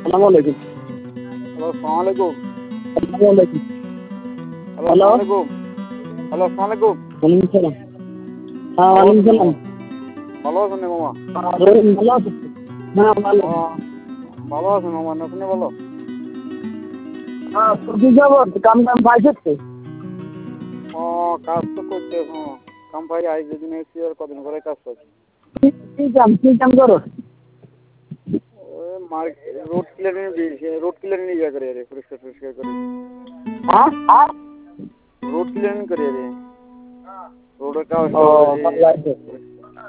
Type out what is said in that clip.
আসসালামু আলাইকুম। হ্যালো, আসসালামু আলাইকুম। আসসালামু আলাইকুম। Hello, hello. আসসালামু আলাইকুম। হ্যালো, আসসালামু আলাইকুম। ওয়ালাইকুম সালাম। হ্যাঁ, ভালো ওয়ালাইকুম আছেন সালাম। মামা? ভালো আছেন রে মামা? ভালো আছেন? হ্যাঁ, ভালো। ভালো আছেন মামা? না শুনে ভালো? হ্যাঁ, কি খবর? কাম পাইছিস তো? কাজ তো করতে কাম পাই আজ যেদিন এসেছি আর কদিন করে কাজ করছি। কি কাম করো? ওই রোড ক্লিয়ারিং ইয়ে করে রে, পরিষ্কার করে। হ্যাঁ? রোড ক্লিয়ারিং করে রে। রোডের কাজ ও, ভালো আছে।